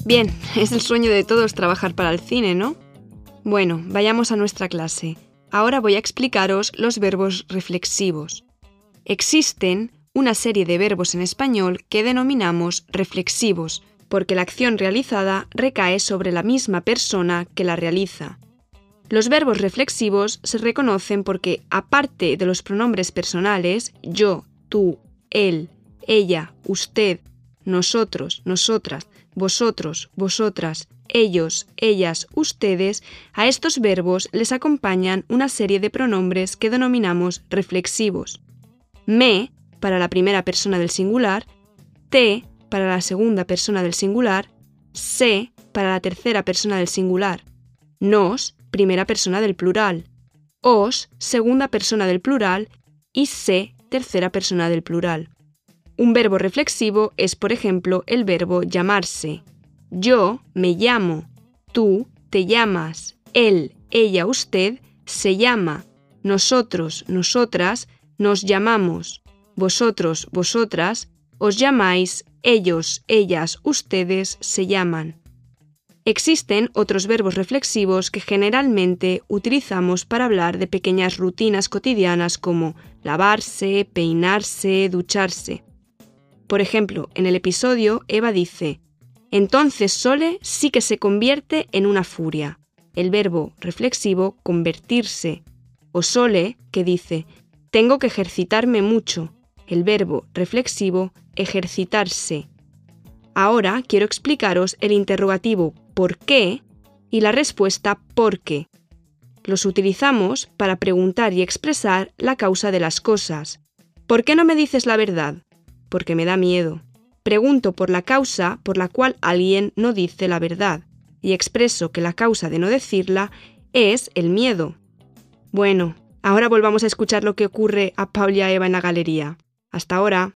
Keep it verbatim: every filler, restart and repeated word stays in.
Bien, es el sueño de todos trabajar para el cine, ¿no? Bueno, vayamos a nuestra clase. Ahora voy a explicaros los verbos reflexivos. Existen una serie de verbos en español que denominamos reflexivos, porque la acción realizada recae sobre la misma persona que la realiza. Los verbos reflexivos se reconocen porque, aparte de los pronombres personales, yo, tú, él, ella, usted, nosotros, nosotras, vosotros, vosotras, ellos, ellas, ustedes, a estos verbos les acompañan una serie de pronombres que denominamos reflexivos. Me, para la primera persona del singular, te, para la segunda persona del singular, se, para la tercera persona del singular, nos, primera persona del plural, os, segunda persona del plural, y se, tercera persona del plural. Un verbo reflexivo es, por ejemplo, el verbo llamarse. Yo me llamo, tú te llamas, él, ella, usted se llama, nosotros, nosotras nos llamamos, vosotros, vosotras os llamáis, ellos, ellas, ustedes se llaman. Existen otros verbos reflexivos que generalmente utilizamos para hablar de pequeñas rutinas cotidianas como lavarse, peinarse, ducharse. Por ejemplo, en el episodio Eva dice: entonces Sole sí que se convierte en una furia. El verbo reflexivo convertirse. O Sole, que dice: tengo que ejercitarme mucho. El verbo reflexivo ejercitarse. Ahora quiero explicaros el interrogativo ¿por qué? Y la respuesta ¿por qué? Los utilizamos para preguntar y expresar la causa de las cosas. ¿Por qué no me dices la verdad? Porque me da miedo. Pregunto por la causa por la cual alguien no dice la verdad y expreso que la causa de no decirla es el miedo. Bueno, ahora volvamos a escuchar lo que ocurre a Paul y a Eva en la galería. Hasta ahora.